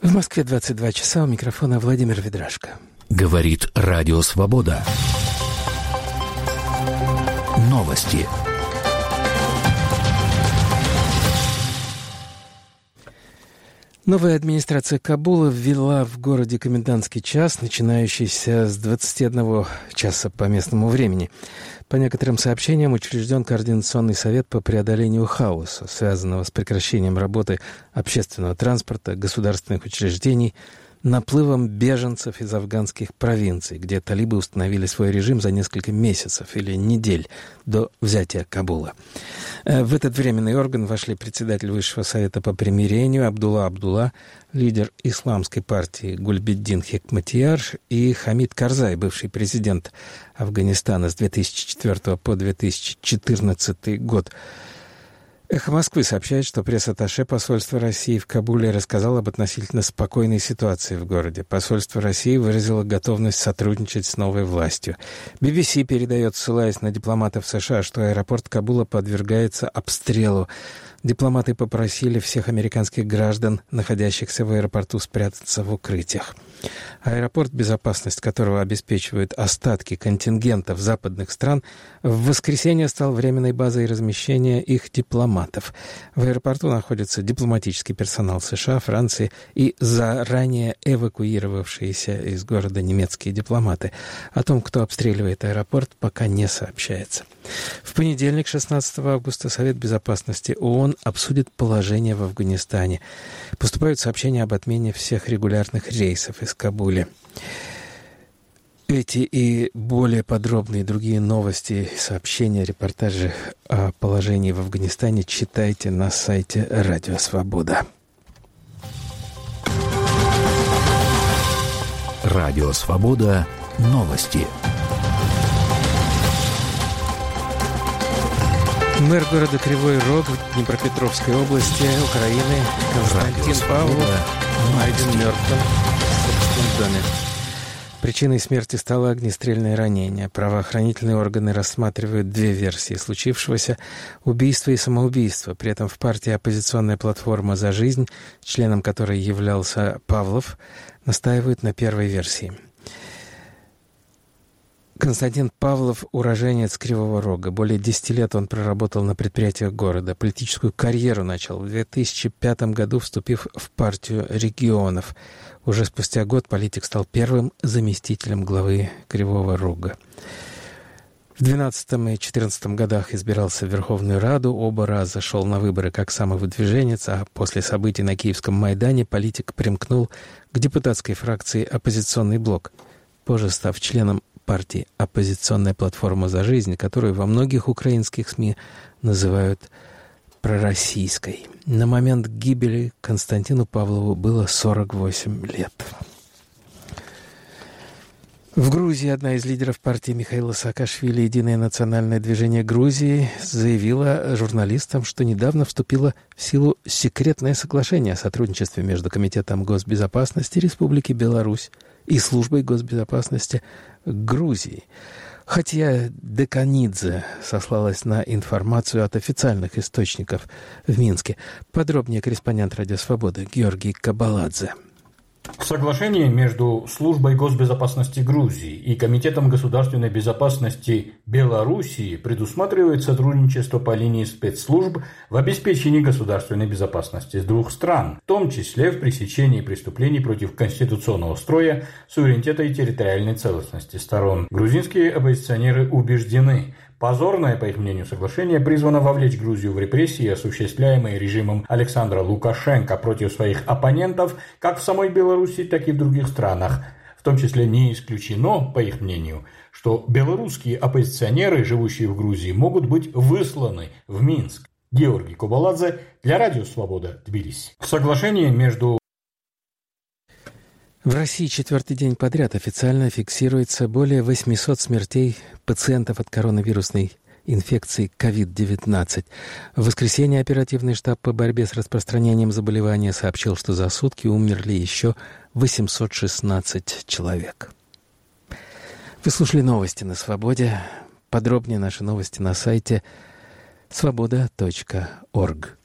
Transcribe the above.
В Москве 22 часа, у микрофона Владимир Ведрашко. Говорит Радио Свобода. Новости. Новая администрация Кабула ввела в городе комендантский час, начинающийся с 21 часа по местному времени. По некоторым сообщениям, учрежден Координационный совет по преодолению хаоса, связанного с прекращением работы общественного транспорта, государственных учреждений, наплывом беженцев из афганских провинций, где талибы установили свой режим за несколько месяцев или недель до взятия Кабула. В этот временный орган вошли председатель Высшего совета по примирению Абдулла, лидер исламской партии Гульбиддин Хекматияр и Хамид Карзай, бывший президент Афганистана с 2004 по 2014 год. «Эхо Москвы» сообщает, что пресс-атташе посольства России в Кабуле рассказал об относительно спокойной ситуации в городе. Посольство России выразило готовность сотрудничать с новой властью. BBC передает, ссылаясь на дипломатов США, что аэропорт Кабула подвергается обстрелу. Дипломаты попросили всех американских граждан, находящихся в аэропорту, спрятаться в укрытиях. Аэропорт, безопасность которого обеспечивают остатки контингентов западных стран, в воскресенье стал временной базой размещения их дипломатов. В аэропорту находится дипломатический персонал США, Франции и заранее эвакуировавшиеся из города немецкие дипломаты. О том, кто обстреливает аэропорт, пока не сообщается. В понедельник, 16 августа, Совет безопасности ООН обсудит положение в Афганистане. Поступают сообщения об отмене всех регулярных рейсов из Кабуля. Эти и более подробные другие новости, сообщения, репортажи о положении в Афганистане читайте на сайте Радио Свобода. Радио Свобода. Новости. Мэр города Кривой Рог Днепропетровской области Украины Константин Павлов найден мертвым в собственном доме. Причиной смерти стало огнестрельное ранение. Правоохранительные органы рассматривают две версии случившегося – убийство и самоубийство. При этом в партии «Оппозиционная платформа за жизнь», членом которой являлся Павлов, настаивают на первой версии. Константин Павлов – уроженец Кривого Рога. Более 10 лет он проработал на предприятиях города. Политическую карьеру начал в 2005 году, вступив в партию регионов. Уже спустя год политик стал первым заместителем главы Кривого Рога. В 2012 и 2014 годах избирался в Верховную Раду, оба раза шел на выборы как самовыдвиженец, а после событий на Киевском Майдане политик примкнул к депутатской фракции «Оппозиционный блок», позже став членом партии «Оппозиционная платформа за жизнь», которую во многих украинских СМИ называют пророссийской. На момент гибели Константину Павлову было 48 лет. В Грузии одна из лидеров партии Михаила Саакашвили «Единое национальное движение Грузии» заявила журналистам, что недавно вступило в силу секретное соглашение о сотрудничестве между Комитетом госбезопасности Республики Беларусь и Службой госбезопасности Грузии. Хотя Деканидзе сослалась на информацию от официальных источников в Минске. Подробнее корреспондент «Радио Свобода» Георгий Кабаладзе. В соглашении между Службой госбезопасности Грузии и Комитетом государственной безопасности Белоруссии предусматривает сотрудничество по линии спецслужб в обеспечении государственной безопасности двух стран, в том числе в пресечении преступлений против конституционного строя, суверенитета и территориальной целостности сторон. Грузинские оппозиционеры убеждены, позорное, по их мнению, соглашение призвано вовлечь Грузию в репрессии, осуществляемые режимом Александра Лукашенко против своих оппонентов как в самой Беларуси, так и в других странах. В том числе не исключено, по их мнению, что белорусские оппозиционеры, живущие в Грузии, могут быть высланы в Минск. Георгий Кабаладзе для Радио Свобода, Тбилиси. В соглашении между В России четвертый день подряд официально фиксируется более 800 смертей пациентов от коронавирусной инфекции COVID-19. В воскресенье оперативный штаб по борьбе с распространением заболевания сообщил, что за сутки умерли еще 816 человек. Вы слушали новости на Свободе. Подробнее наши новости на сайте svoboda.org.